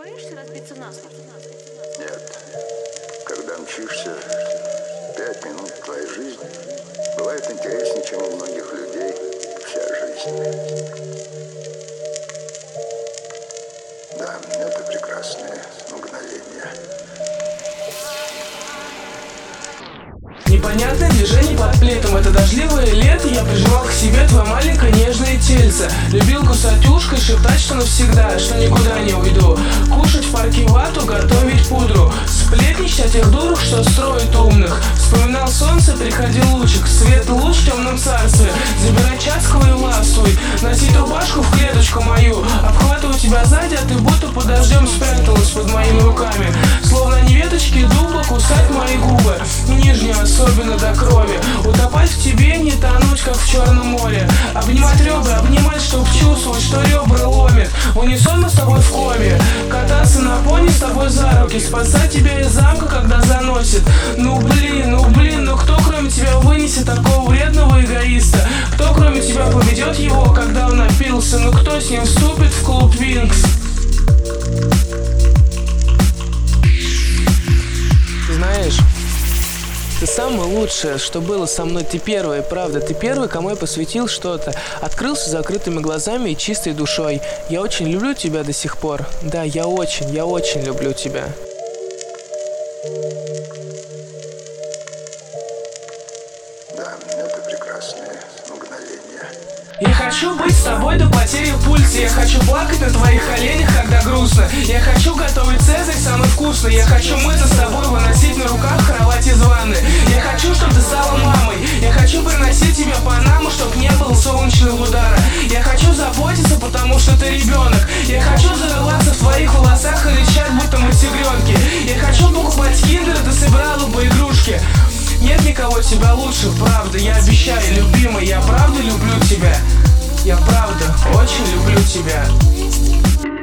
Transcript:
боишься разбиться насмерть? Нет. Когда мчишься 5 минут твоей жизни, бывает интереснее, чем у многих людей вся жизнь. Да, это прекрасное мгновение. Непонятное движение под пледом. Это дождливое лето. Я прижимал к себе твое маленькое нежное тельце. Любил кусать ушко и шептать, что навсегда, что никуда не уйду. Кушать в парке вату, готовить пудру. Сплетничать о тех дурах, что строят умных. Вспоминал солнце, приходил лучик. Свет луч в темном царстве. Забирай часковый и властвуй. Носить рубашку в клеточку мою. Обхватываю тебя сзади, а ты будто под дождем спряталась под моими руками. Словно не веточки дуба, кусать мои губы. Нижнюю особенно до крови. Утопать в тебе, не тонуть, как в Черном море. Обнимать ребра, обнимать, чтоб чувствовать, что ребра ломит. В унисон мы с тобой в коме. Кататься на пони с тобой за руки. Спасать тебя из замка, когда заносит. Ну блин, ну кто кроме тебя вынесет такого вредного эгоиста? Кто кроме тебя поведет его, когда он напился? Ну кто с ним вступит в клуб Винкс? Знаешь, ты самое лучшее, что было со мной. Ты первая, правда. Ты первый, кому я посвятил что-то. Открылся с закрытыми глазами и чистой душой. Я очень люблю тебя до сих пор. Да, я очень люблю тебя. Да, это прекрасное мгновение. Я хочу быть с тобой до потери в пульсе. Я хочу плакать на твоих коленях, когда грустно. Я хочу готовить цезарь самый вкусный. Я хочу мыться с тобой, выносить на руках кровать из ванны. Я хочу, чтобы ты стала мамой. Я хочу приносить тебе Панаму, чтоб не было солнечного удара. Я хочу заботиться, потому что ты ребенок. Я хочу зарываться в твоих волосах и рычать, будто мы тигренки. Я хочу покупать киндер, ты собирала бы игрушки. Нет никого тебя лучше, правда, я обещаю, любимый, я правда люблю тебя. Я правда очень люблю тебя.